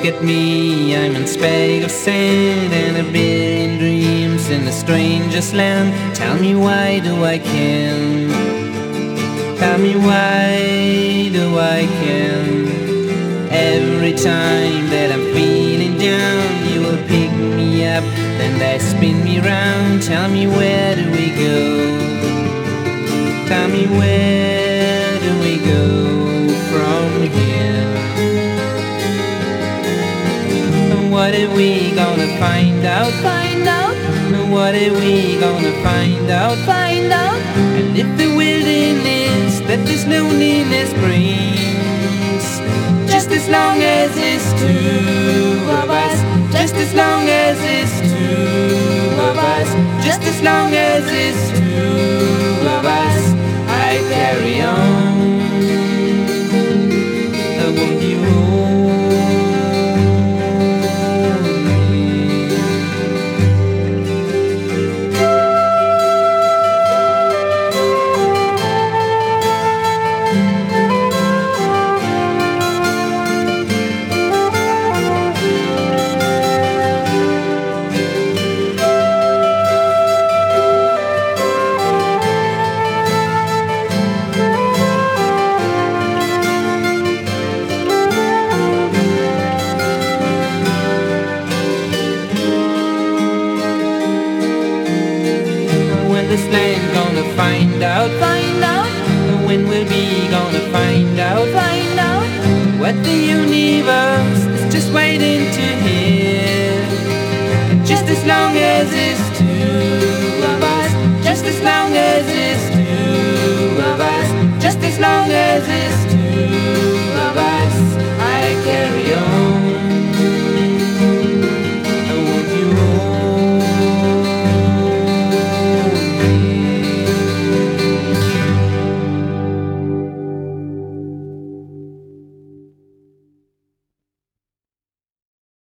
at me, I'm in spag of sand and a billion dreams in the strangest land. Tell me why do I can? Tell me why do I can? Every time that I'm feeling down, you will pick me up, then they spin me round. Tell me where do we go? Tell me where do we go from here? What are we gonna find out? Find out, What are we gonna find out? find out. And if the wilderness that this loneliness brings, just as long as it's two of us, just as long as it's two of us, just as long as it's two of us, I carry on. Won't you hold me? When this land gonna find out? Find out, When will we gonna find out? find out. What the universe is just waiting to hear. Just as long as it's two of us, just as long as it's two of us, just as long as it's two